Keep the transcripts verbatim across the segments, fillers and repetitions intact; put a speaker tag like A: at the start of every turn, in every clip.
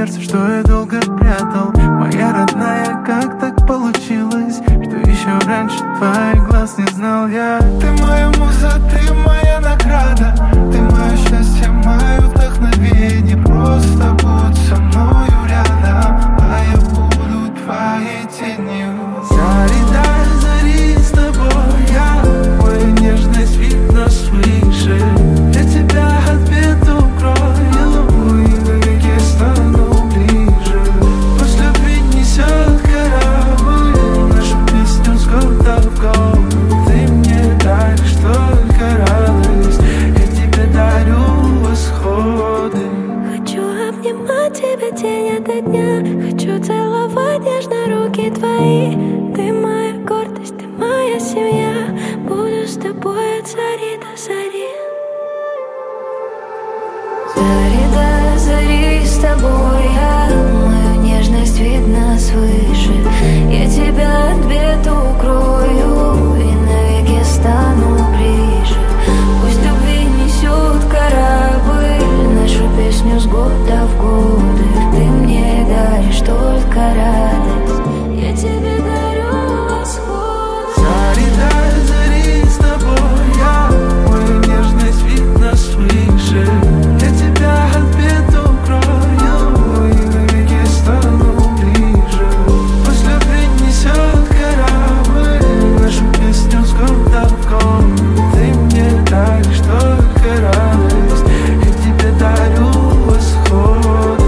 A: сердце, что я долго прятал. Моя родная, как так получилось, что еще раньше твоих глаз не знал я. Ты моя муза, ты моя награда, ты мое счастье, мое вдохновение. Просто будь со мною рядом, а я буду твоей тенью. Зари, дай, зари с тобой я, мою нежность видно свыше. Я тебя от бед укрою и навеки стану ближе. Пусть любви несет корабль, нашу песню с года в год. Ты мне даришь только радость, я тебе дарю восходы.
B: Хочу обнимать тебя день ото дня, хочу целовать нежно руки твои. Ты моя гордость, ты моя семья, буду с тобой от зари до зари. Зари до зари с тобой я, мою нежность видно свыше. Я тебя от бед укрою и навеки стану ближе. Пусть любви несет корабль, нашу песню с года в годы. Ты мне даришь только радость, я тебе дарю восход.
A: Зари, дай, зари с тобой я, мою нежность видно свыше. Я тебя от бед укрою и навеки стану ближе. Пусть любви несет корабль, нашу песню с года в год. Ты мне даришь только радость, я тебе дарю восходы.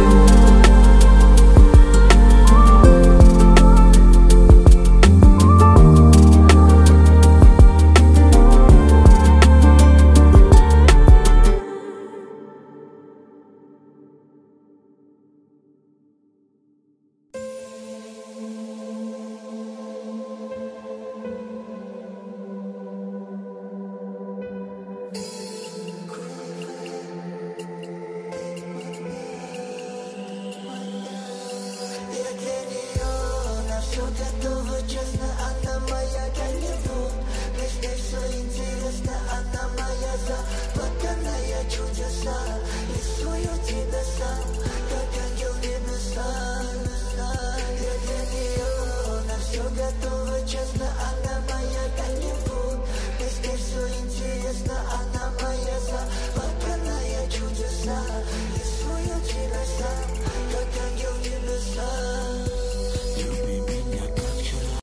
C: Заплаканная чудеса.